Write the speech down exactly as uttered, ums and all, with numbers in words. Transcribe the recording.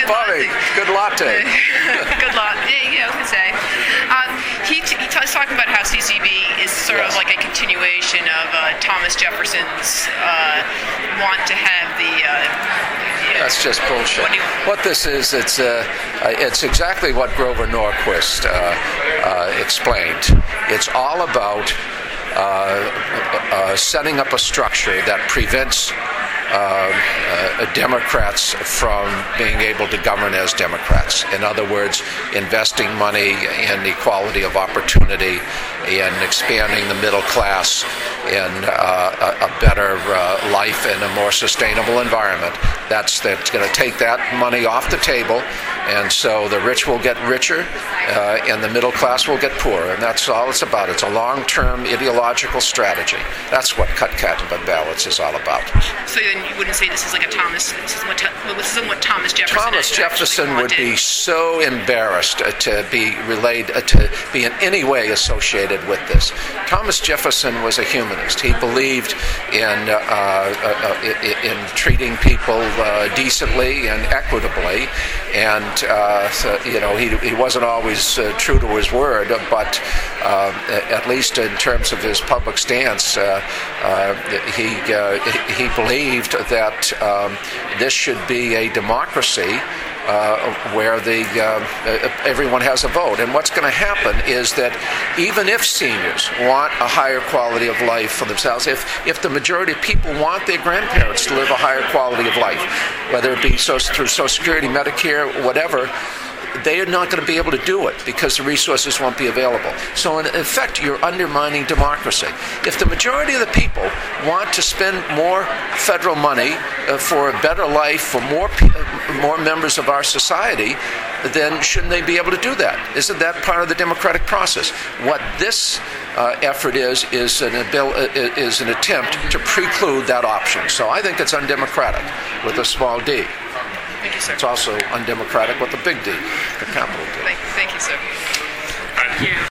good Bobby, good latte. Good lot. Yeah, yeah, I was gonna say. Um, he t- he t- was talking about how C C B is sort Yes. of like a continuation of uh, Thomas Jefferson's uh, want to have the. Uh, yeah, That's just bullshit. What, do you, What this is, it's uh, uh, it's exactly what Grover Norquist uh, uh, explained. It's all about uh, uh, setting up a structure that prevents Uh, uh, Democrats from being able to govern as Democrats. In other words, investing money in equality of opportunity, in expanding the middle class, in uh, a, a better uh, life and a more sustainable environment. That's that's going to take that money off the table, and so the rich will get richer, uh, and the middle class will get poorer. And that's all it's about. It's a long-term ideological strategy. That's what cut cat ballots is all about. so then you wouldn't say this is like a Thomas. This isn't what, this isn't what Thomas Jefferson. Thomas Jefferson would wanted. be so embarrassed uh, to be relayed, uh, to be in any way associated with this. Thomas Jefferson was a humanist. He believed in uh, uh, in, in treating people uh, decently and equitably, and uh, so, you know he he wasn't always uh, true to his word, but uh, at least in terms of his public stance, uh, uh, he uh, he believed that um, this should be a democracy uh, where the uh, everyone has a vote. And what's going to happen is that even if seniors want a higher quality of life for themselves, if if the majority of people want their grandparents to live a higher quality of life, whether it be so, through Social Security, Medicare, whatever, they are not going to be able to do it because the resources won't be available. So in effect, you're undermining democracy. If the majority of the people want to spend more federal money uh, for a better life for more pe- more members of our society, then shouldn't they be able to do that? Isn't that part of the democratic process? What this uh, effort is is an abil- is an attempt to preclude that option. So I think it's undemocratic with a small d. Thank you, sir. It's also undemocratic with a big D, the capital D. Thank, thank you, sir. Thank you.